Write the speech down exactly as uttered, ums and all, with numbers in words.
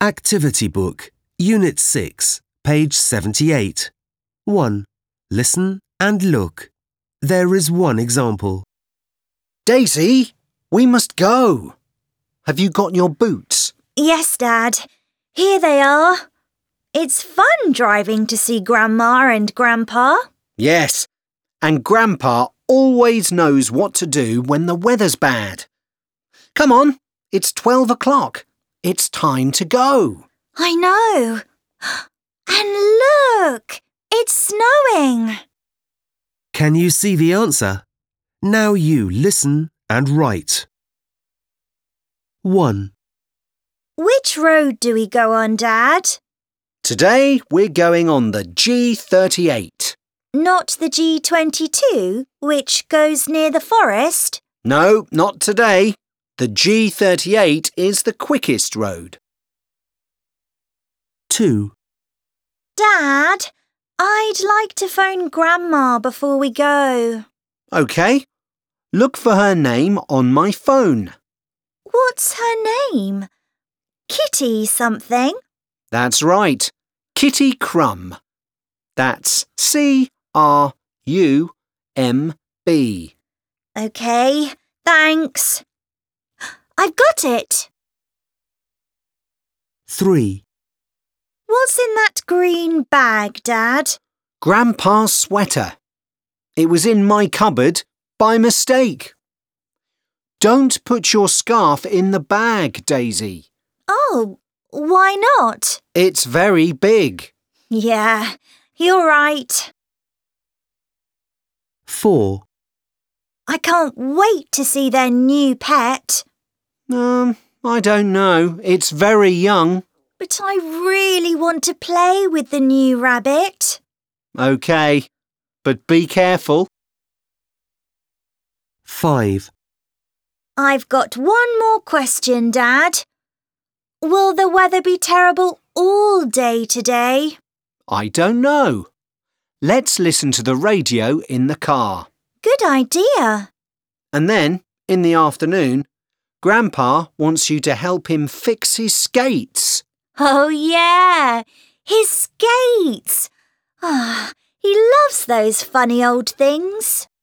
Activity Book, Unit six, page seventy-eight. one. Listen and look. There is one example. Daisy, we must go. Have you got your boots? Yes, Dad. Here they are. It's fun driving to see Grandma and Grandpa. Yes, and Grandpa always knows what to do when the weather's bad. Come on, it's twelve o'clock. It's time to go. I know. And look, it's snowing. Can you see the answer? Now you listen and write. one. Which road do we go on, Dad? Today we're going on the G thirty-eight. Not the G twenty-two, which goes near the forest? No, not today. The G thirty-eight is the quickest road. two. Dad, I'd like to phone Grandma before we go. OK. Look for her name on my phone. What's her name? Kitty something? That's right. Kitty Crumb. That's C R U M B. OK, thanks. I've got it. three. What's in that green bag, Dad? Grandpa's sweater. It was in my cupboard by mistake. Don't put your scarf in the bag, Daisy. Oh, why not? It's very big. Yeah, you're right. four. I can't wait to see their new pet. Um, I don't know. It's very young. But I really want to play with the new rabbit. OK, but be careful. five. I've got one more question, Dad. Will the weather be terrible all day today? I don't know. Let's listen to the radio in the car. Good idea. And then, in the afternoon, Grandpa wants you to help him fix his skates. Oh, yeah, his skates. Ah, he loves those funny old things.